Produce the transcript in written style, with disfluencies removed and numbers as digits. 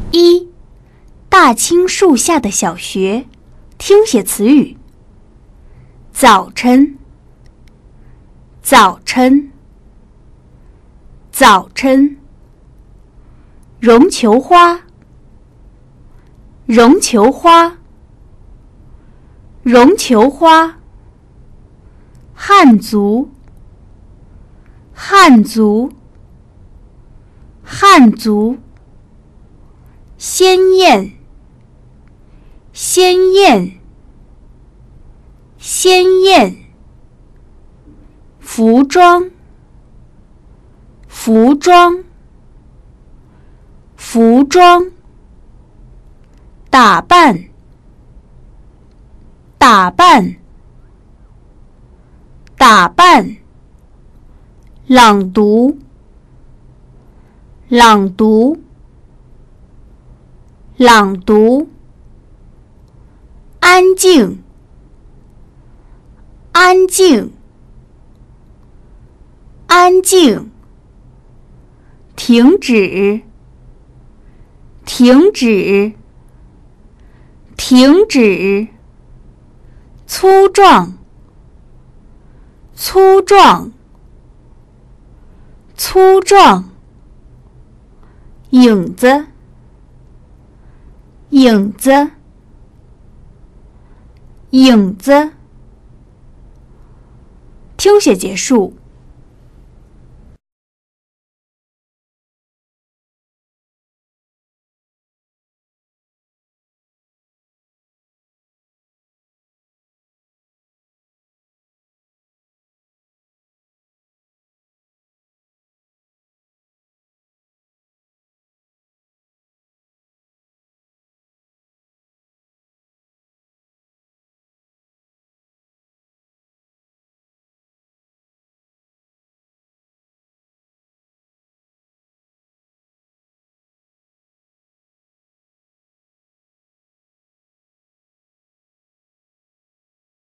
一、大青树下的小学，听写词语。早晨，早晨，早晨。绒球花，绒球花，绒球花。汉族，汉族，汉族。鲜艳，鲜艳，鲜艳。服装，服装，服装。打扮，打扮，打扮。朗读，朗读，朗读。安静，安静，安静。停止，停止，停止。粗壮，粗壮，粗壮。影子，影子，影子。听写结束。